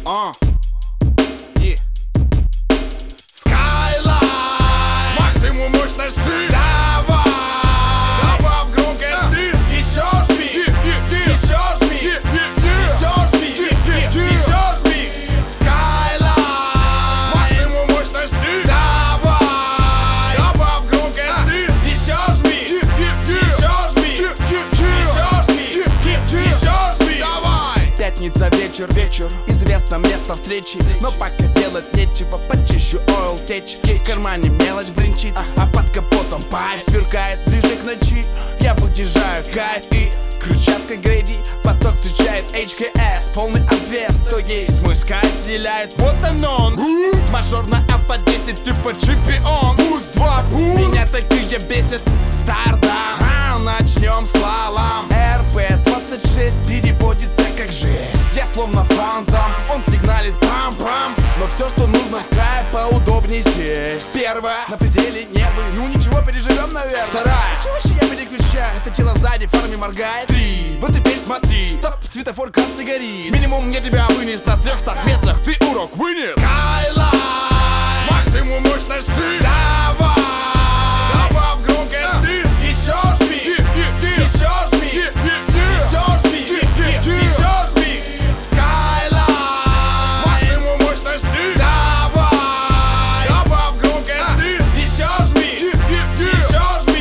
Yeah. Skyline, максимум мощности. Давай, добавь громкости. Еще жми, еще жми, еще жми, еще жми. Skyline, максимум мощности. Давай, добавь громкости. Еще жми, еще жми, еще жми. Давай. Пятница вечер, известно место встречи, но пока делать нечего, почищу ойл течь. В кармане мелочь бренчит, а под капотом пайп сверкает ближе к ночи. Я выезжаю, кайф и крыльчатка Грейди, поток встречает HKS, полный обвес, то есть мой скай разделяет. Вот он, мажор на F10, типа чемпион. Пусть 2 пусть. Меня такие бесит стардам. Начнем слалом. РП-26 переводится как жесть. Я словно фантом, он сигналит пам-пам. Но все, что нужно в скай, поудобней сесть. Первая, на пределе нервы, ну ничего, переживем, наверное. Вторая, чего вообще я переключаю? Это тело сзади фарами моргает. 3, вот теперь смотри. Стоп, светофор красный горит. Минимум мне тебя вынес на 300 метрах. Ты урок вынес. Skyline, максимум мощности. Давай, добавь громкости. Еще жми, еще жми, еще жми, еще жми. Skyline, максимум мощности. Давай, добавь громкости. Еще жми, еще жми,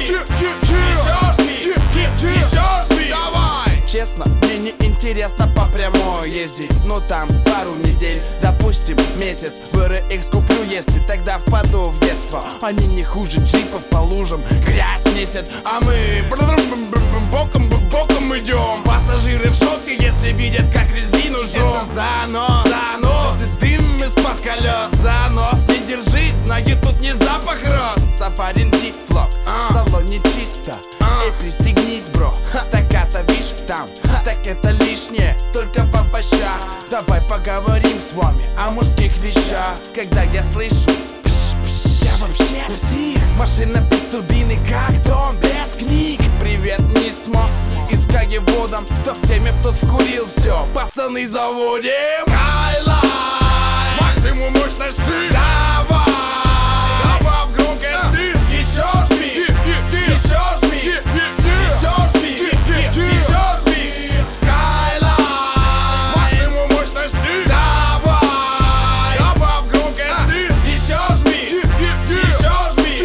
еще жми. Давай. Честно, мне не интересно по прямой ездить. Ну там пару недель, допустим месяц. В RX куплю, если тогда впаду в детство. Они не хуже джипов по лужам, грязь месяц. А мы боком идем. Пассажиры в шоке, если видят, как резину жжем. Это занос, Дым из-под колес. занос. Не держись, ноги тут не запах роз. Сафарин флок, в салоне чисто. Эй, пристегнись, бро, так это вишь там. Так это лишнее, только в овощах. Давай поговорим с вами о мужских вещах. Когда я слышу я вообще псих. Машина без турбины, как дом без книг. Привет, не смог, и с кагеводом. Кто в теме, тот вкурил все. Пацаны, заводим. Skyline, максимум мощности. Давай, добавь громкости. Еще жми, еще жми, еще жми, еще жми. Skyline, максимум мощности. Давай, добавь громкости. Еще жми, еще жми,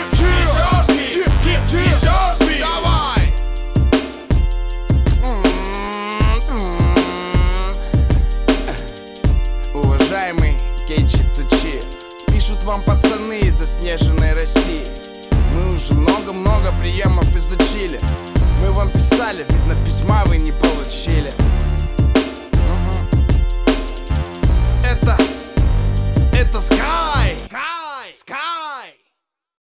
еще жми. Давай. Уважаемый Кейчицачи, пишут вам пацаны из заснеженной России. Мы уже много-много приемов изучили. Мы вам писали, видно, письма вы не получили.